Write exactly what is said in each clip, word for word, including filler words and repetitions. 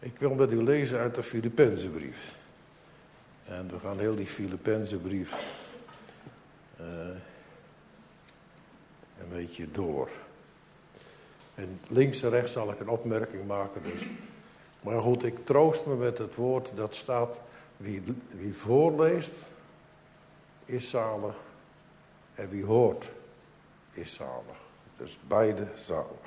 Ik wil met u lezen uit de Filippenzenbrief. En we gaan heel die Filippenzenbrief uh, een beetje door. En links en rechts zal ik een opmerking maken. Dus. Maar goed, ik troost me met het woord dat staat, wie, wie voorleest is zalig en wie hoort is zalig. Dus beide zalig.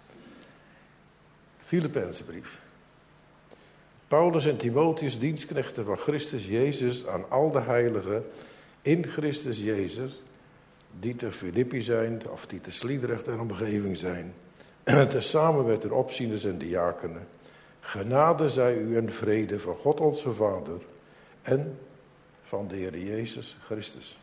Filippenzenbrief. Paulus en Timotheus, dienstknechten van Christus Jezus, aan al de heiligen in Christus Jezus, die te Filippi zijn, of die te Sliedrecht en omgeving zijn, tezamen met hun opzieners en diakenen. Genade zij u en vrede van God onze Vader en van de Heer Jezus Christus.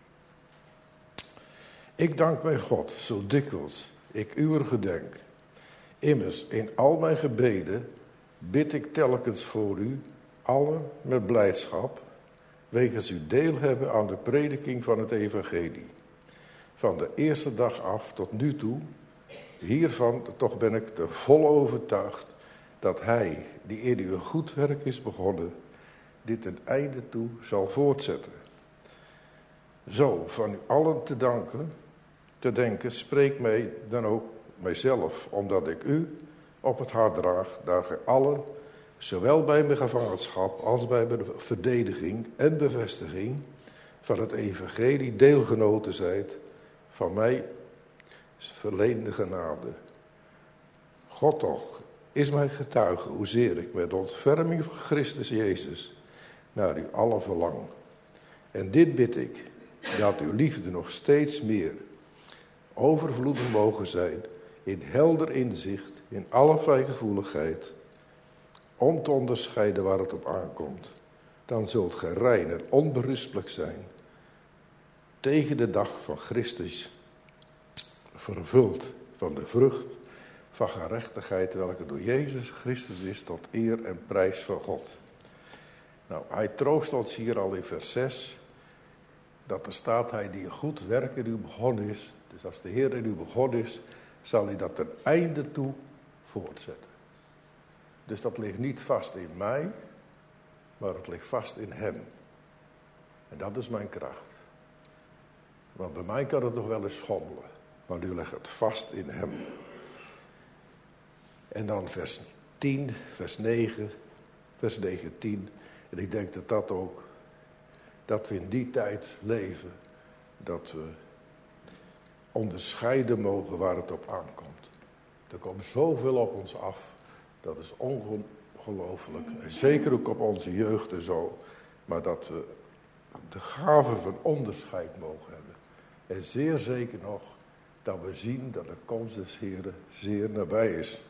Ik dank mijn God, zo dikwijls ik uwer gedenk. Immers, in al mijn gebeden bid ik telkens voor u, allen met blijdschap, wegens u deel hebben aan de prediking van het evangelie. Van de eerste dag af tot nu toe, hiervan toch ben ik te vol overtuigd, dat hij, die in u een goed werk is begonnen, dit ten einde toe zal voortzetten. Zo, van u allen te danken, te denken, spreek mij dan ook mijzelf, omdat ik u op het hart draag, daar gij allen, zowel bij mijn gevangenschap als bij mijn verdediging en bevestiging van het evangelie deelgenoten zijt van mij verleende genade. God toch is mijn getuige, hoezeer ik met ontferming van Christus Jezus naar u allen verlang. En dit bid ik, dat uw liefde nog steeds meer overvloedig mogen zijn in helder inzicht, in alle vrijgevoeligheid, om te onderscheiden waar het op aankomt. Dan zult gij rein en onberispelijk zijn, tegen de dag van Christus, vervuld van de vrucht van gerechtigheid, welke door Jezus Christus is, tot eer en prijs van God. Nou, hij troost ons hier al in vers zes, dat er staat, hij die een goed werk in u begonnen is, dus als de Heer in u begonnen is, zal hij dat ten einde toe voortzetten. Dus dat ligt niet vast in mij, maar het ligt vast in hem. En dat is mijn kracht. Want bij mij kan het nog wel eens schommelen, maar nu ligt het vast in hem. En dan vers tien, vers negen, vers negentien. En ik denk dat dat ook, dat we in die tijd leven, dat we onderscheiden mogen waar het op aankomt. Er komt zoveel op ons af, dat is ongelooflijk. En zeker ook op onze jeugd en zo. Maar dat we de gave van onderscheid mogen hebben. En zeer zeker nog dat we zien dat de komst des Heren zeer nabij is.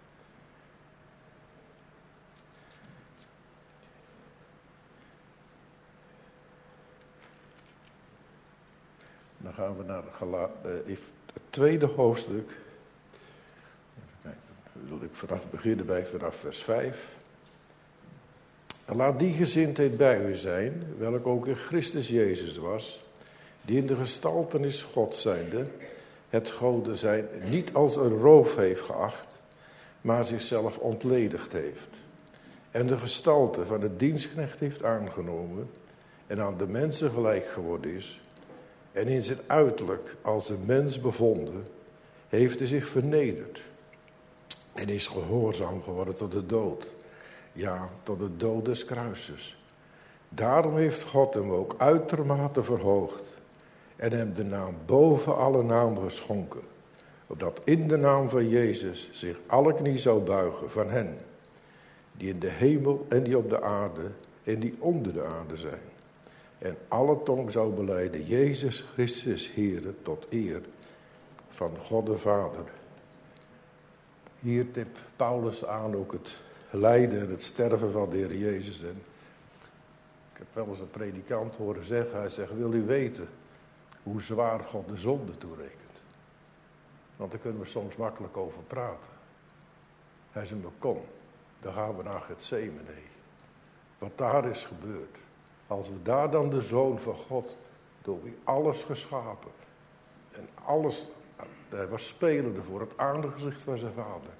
Dan gaan we naar Gala- uh, het tweede hoofdstuk. Even kijken, dan wil ik vanaf beginnen bij vanaf vers vijf. En laat die gezindheid bij u zijn, welke ook in Christus Jezus was, die in de gestaltenis God zijnde, het Gode zijn niet als een roof heeft geacht, maar zichzelf ontledigd heeft. En de gestalte van de dienstknecht heeft aangenomen en aan de mensen gelijk geworden is. En in zijn uiterlijk als een mens bevonden, heeft hij zich vernederd. En is gehoorzaam geworden tot de dood. Ja, tot de dood des kruises. Daarom heeft God hem ook uitermate verhoogd. En hem de naam boven alle naam geschonken. Opdat in de naam van Jezus zich alle knie zou buigen van hen. Die in de hemel en die op de aarde en die onder de aarde zijn. En alle tong zou belijden, Jezus Christus Heere, tot eer van God de Vader. Hier tipt Paulus aan ook het lijden en het sterven van de Heer Jezus. En ik heb wel eens een predikant horen zeggen, hij zegt, wil u weten hoe zwaar God de zonde toerekent? Want daar kunnen we soms makkelijk over praten. Hij zei, maar kom, dan gaan we naar Getsemane. Wat daar is gebeurd. Als we daar dan de Zoon van God, door wie alles geschapen, en alles, hij was spelende voor het aangezicht van zijn vader.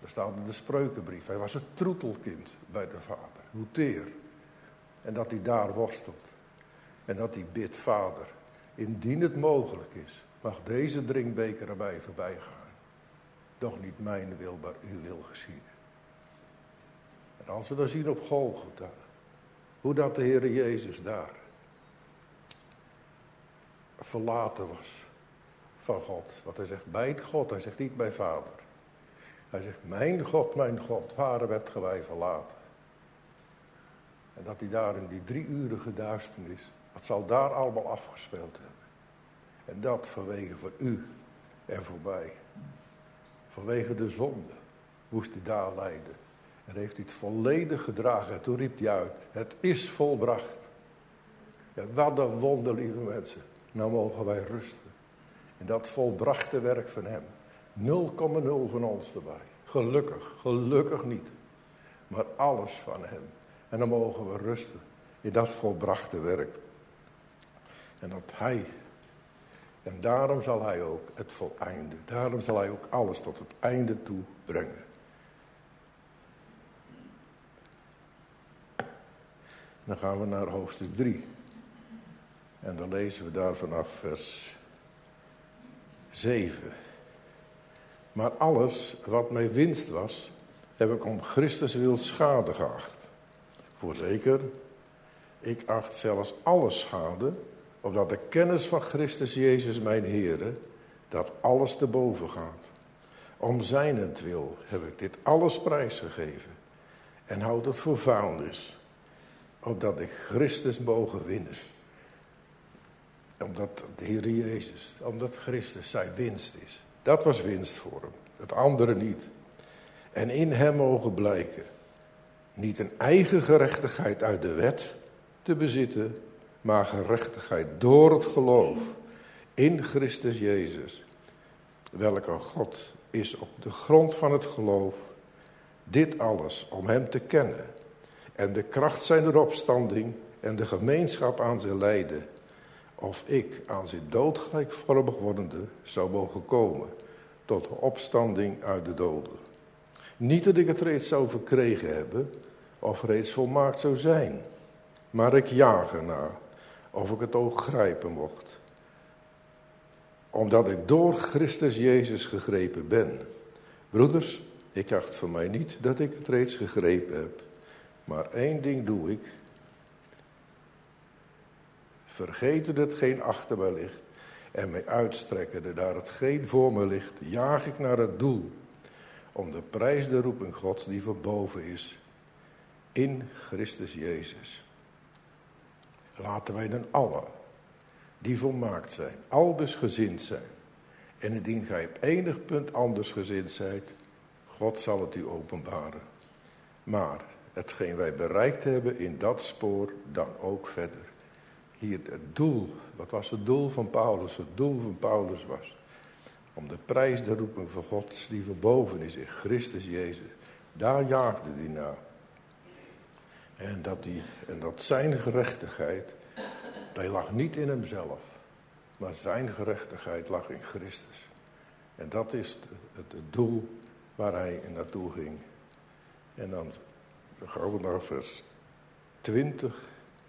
Er staat in de Spreukenbrief. Hij was het troetelkind bij de vader. Hoe teer. En dat hij daar worstelt. En dat hij bidt, Vader, indien het mogelijk is, mag deze drinkbeker aan mij voorbij gaan. Doch niet mijn wil, maar uw wil geschieden. En als we dan zien op Golgotha, hoe dat de Heer Jezus daar verlaten was van God. Want hij zegt, mijn God, hij zegt niet mijn Vader. Hij zegt, mijn God, mijn God, waar werd ge mij verlaten? En dat hij daar in die drieurige duisternis, wat zal daar allemaal afgespeeld hebben? En dat vanwege voor u en voor mij. Vanwege de zonde moest hij daar lijden. En heeft hij het volledig gedragen. En toen riep hij uit, het is volbracht. Ja, wat een wonder, lieve mensen. Nou mogen wij rusten. En dat volbrachte werk van hem. nul komma nul van ons erbij. Gelukkig, gelukkig niet. Maar alles van hem. En dan mogen we rusten in dat volbrachte werk. En dat hij, en daarom zal hij ook het voleinde. Daarom zal hij ook alles tot het einde toe brengen. Dan gaan we naar hoofdstuk drie. En dan lezen we daar vanaf vers zeven. Maar alles wat mij winst was, heb ik om Christus wil schade geacht. Voorzeker, ik acht zelfs alles schade, opdat de kennis van Christus Jezus mijn Heere, dat alles te boven gaat. Om zijnentwil heb ik dit alles prijsgegeven en houd het voor vuilnis, opdat ik Christus mogen winnen. Omdat de Heer Jezus, omdat Christus zijn winst is. Dat was winst voor hem, het andere niet. En in hem mogen blijken, niet een eigen gerechtigheid uit de wet te bezitten, maar gerechtigheid door het geloof in Christus Jezus. Welke God is op de grond van het geloof, dit alles om hem te kennen en de kracht zijner opstanding en de gemeenschap aan zijn lijden, of ik aan zijn dood gelijkvormig wordende zou mogen komen tot de opstanding uit de doden. Niet dat ik het reeds zou verkregen hebben of reeds volmaakt zou zijn, maar ik jaag ernaar of ik het oog grijpen mocht, omdat ik door Christus Jezus gegrepen ben. Broeders, ik acht voor mij niet dat ik het reeds gegrepen heb, maar één ding doe ik, vergeten hetgeen achter mij ligt en mij uitstrekkende naar hetgeen voor me ligt, jaag ik naar het doel, om de prijs der roeping Gods die van boven is, in Christus Jezus. Laten wij dan allen, die volmaakt zijn, aldus gezind zijn. En indien gij op enig punt anders gezind zijt, God zal het u openbaren. Maar hetgeen wij bereikt hebben in dat spoor, dan ook verder. Hier het doel, wat was het doel van Paulus? Het doel van Paulus was om de prijs der roeping van God die verboven is in Christus Jezus. Daar jaagde hij naar. En dat, die, en dat zijn gerechtigheid, die lag niet in hemzelf, maar zijn gerechtigheid lag in Christus. En dat is het, het, het doel waar hij naartoe ging. En dan gaan we naar vers twintig.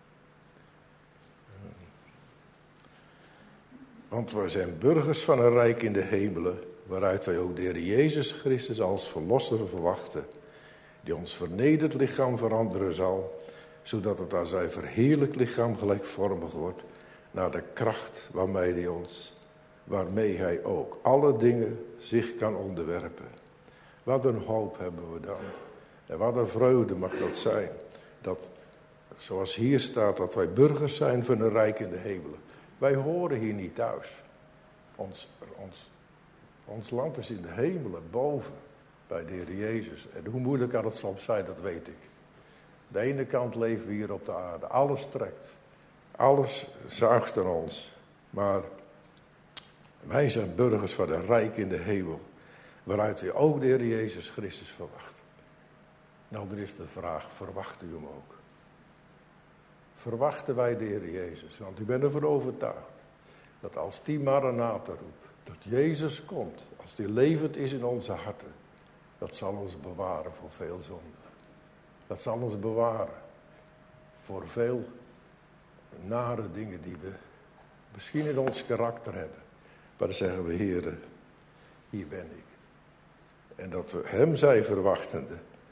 Want wij zijn burgers van een rijk in de hemelen, waaruit wij ook de Heer Jezus Christus als verlosser verwachten, die ons vernederd lichaam veranderen zal, zodat het aan zijn verheerlijk lichaam gelijkvormig wordt, naar de kracht waarmee hij ons, waarmee hij ook alle dingen zich kan onderwerpen. Wat een hoop hebben we dan. En wat een vreugde mag dat zijn. Dat, zoals hier staat, dat wij burgers zijn van een rijk in de hemelen. Wij horen hier niet thuis. Ons, ons, ons land is in de hemelen, boven, bij de Heer Jezus. En hoe moeilijk kan het soms zijn, dat weet ik. De ene kant leven we hier op de aarde. Alles trekt. Alles zuigt aan ons. Maar wij zijn burgers van een rijk in de hemel, waaruit we ook de Heer Jezus Christus verwachten. Nou, er is de vraag, verwacht u hem ook? Verwachten wij de Heer Jezus? Want ik ben ervan overtuigd dat als die Maranatha roept, dat Jezus komt, als die levend is in onze harten, dat zal ons bewaren voor veel zonde. Dat zal ons bewaren voor veel nare dingen die we misschien in ons karakter hebben. Maar dan zeggen we, Heere, hier ben ik. En dat we hem zijn verwachtende.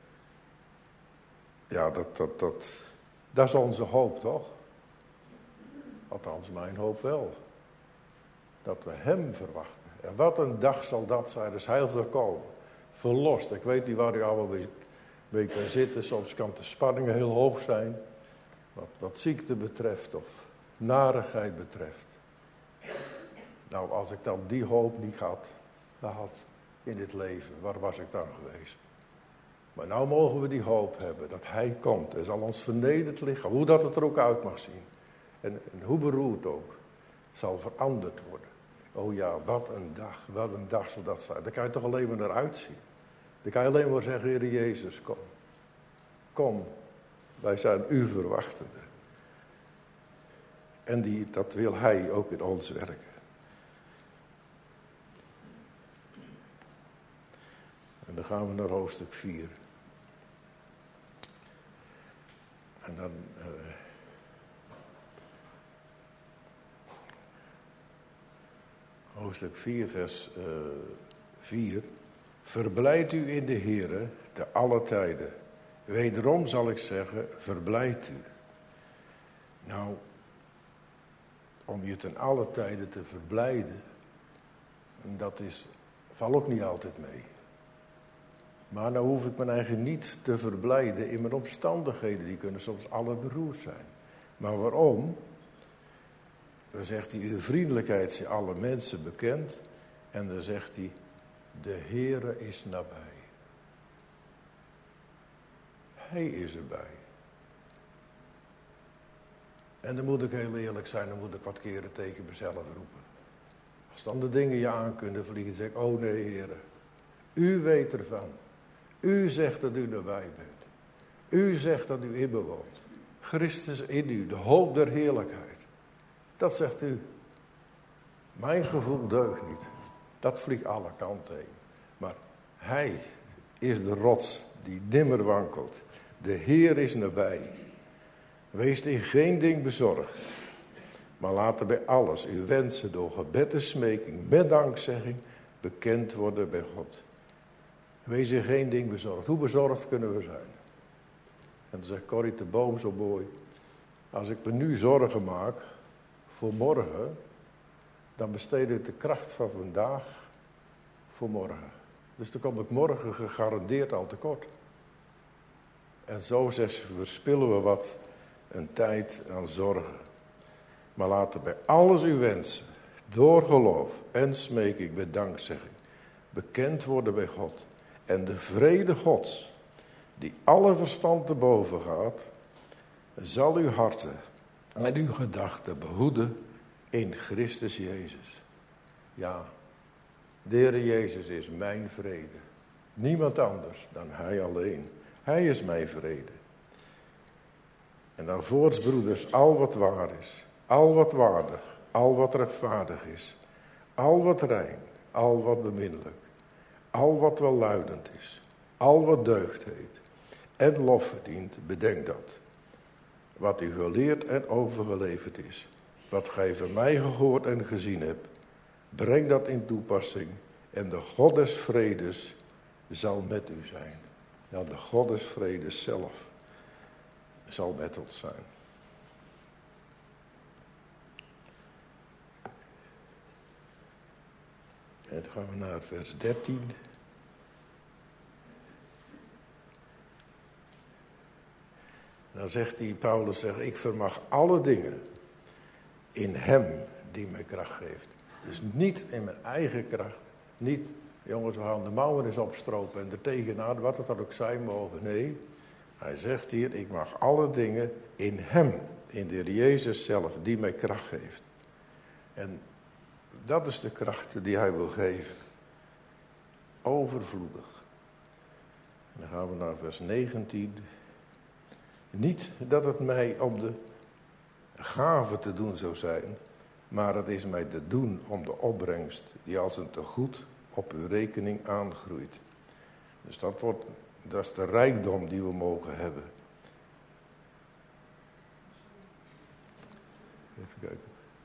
Ja, dat, dat, dat, dat is onze hoop, toch? Althans, mijn hoop wel. Dat we hem verwachten. En wat een dag zal dat zijn, dus heil zal komen. Verlost. Ik weet niet waar u allemaal mee, mee kan zitten. Soms kan de spanningen heel hoog zijn. Wat, wat ziekte betreft of narigheid betreft. Nou, als ik dan die hoop niet had gehad in dit leven, waar was ik dan geweest? Maar nou mogen we die hoop hebben dat hij komt. En zal ons vernederd lichaam, hoe dat het er ook uit mag zien. En, en hoe beroerd ook, zal veranderd worden. Oh ja, wat een dag, wat een dag zal dat zijn. Daar kan je toch alleen maar naar uitzien. Dan kan je alleen maar zeggen, Heer Jezus, kom. Kom, wij zijn u verwachtende. En die, dat wil hij ook in ons werken. En dan gaan we naar hoofdstuk vier. En dan... Uh, hoofdstuk vier, vers uh, vier. Verblijd u in de Heere te alle tijden. Wederom zal ik zeggen, verblijd u. Nou, om je ten alle tijden te verblijden, dat is, valt ook niet altijd mee. Maar nou hoef ik mijn eigen niet te verblijden in mijn omstandigheden. Die kunnen soms allerberoerd zijn. Maar waarom? Dan zegt hij, uw vriendelijkheid is alle mensen bekend. En dan zegt hij, de Heere is nabij. Hij is erbij. En dan moet ik heel eerlijk zijn, dan moet ik wat keren tegen mezelf roepen. Als dan de dingen je aan kunnen vliegen, zeg ik, oh nee, Heere. U weet ervan. U zegt dat u nabij bent. U zegt dat u in me woont. Christus in u, de hoop der heerlijkheid. Dat zegt u. Mijn gevoel deugt niet. Dat vliegt alle kanten heen. Maar hij is de rots die nimmer wankelt. De Heer is nabij. Wees in geen ding bezorgd. Maar laten bij alles uw wensen door gebed en smeking met dankzegging bekend worden bij God. Wees in geen ding bezorgd. Hoe bezorgd kunnen we zijn? En dan zegt Corrie de Boom zo mooi. Als ik me nu zorgen maak voor morgen, dan besteed ik de kracht van vandaag voor morgen. Dus dan kom ik morgen gegarandeerd al tekort. En zo zegt ze, verspillen we wat een tijd aan zorgen. Maar laten bij alles uw wensen, door geloof en smeking met dankzegging, bekend worden bij God. En de vrede Gods, die alle verstand te boven gaat, zal uw harten en uw gedachten behoeden in Christus Jezus. Ja, de Heer Jezus is mijn vrede. Niemand anders dan Hij alleen. Hij is mijn vrede. En dan voorts, broeders, al wat waar is, al wat waardig, al wat rechtvaardig is, al wat rein, al wat beminnelijk, al wat welluidend is, al wat deugd heet en lof verdient, bedenk dat. Wat u geleerd en overgeleverd is, wat gij van mij gehoord en gezien hebt, breng dat in toepassing en de God des vredes zal met u zijn. Ja, de God des vredes zelf zal met ons zijn. En dan gaan we naar vers dertien. Dan zegt hij, Paulus zegt, ik vermag alle dingen in hem die mij kracht geeft. Dus niet in mijn eigen kracht. Niet, jongens, we gaan de mouwen eens opstropen en er tegenaan, wat het dan ook zijn mogen. Nee, hij zegt hier, ik mag alle dingen in hem, in de Heer Jezus zelf, die mij kracht geeft. En dat is de kracht die hij wil geven. Overvloedig. En dan gaan we naar vers negentien. Niet dat het mij om de gave te doen zou zijn, maar het is mij te doen om de opbrengst die als een tegoed op uw rekening aangroeit. Dus dat, wordt, dat is de rijkdom die we mogen hebben. Even kijken.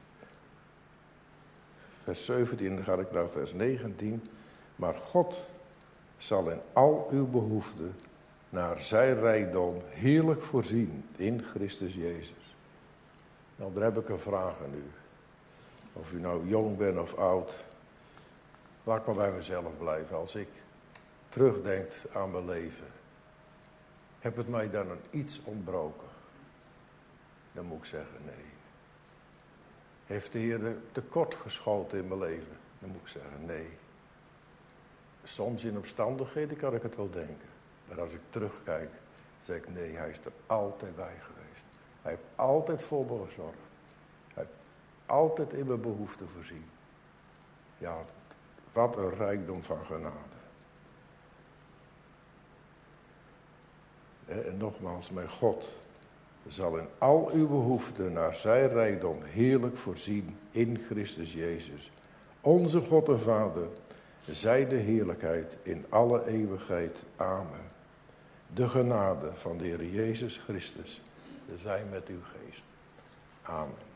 Vers zeventien, dan ga ik naar vers negentien. Maar God zal in al uw behoeften naar zijn rijkdom heerlijk voorzien in Christus Jezus. Nou, daar heb ik een vraag aan u. Of u nou jong bent of oud. Laat ik maar bij mezelf blijven. Als ik terugdenk aan mijn leven. Heb het mij dan een iets ontbroken? Dan moet ik zeggen nee. Heeft de Heer tekort geschoten in mijn leven? Dan moet ik zeggen nee. Soms in omstandigheden kan ik het wel denken. Maar als ik terugkijk, zeg ik nee, hij is er altijd bij geweest. Hij heeft altijd voor me gezorgd. Hij heeft altijd in mijn behoeften voorzien. Ja, wat een rijkdom van genade. En nogmaals, mijn God zal in al uw behoeften naar zijn rijkdom heerlijk voorzien in Christus Jezus. Onze God en Vader, zij de heerlijkheid in alle eeuwigheid. Amen. De genade van de Heer Jezus Christus, zij met uw geest. Amen.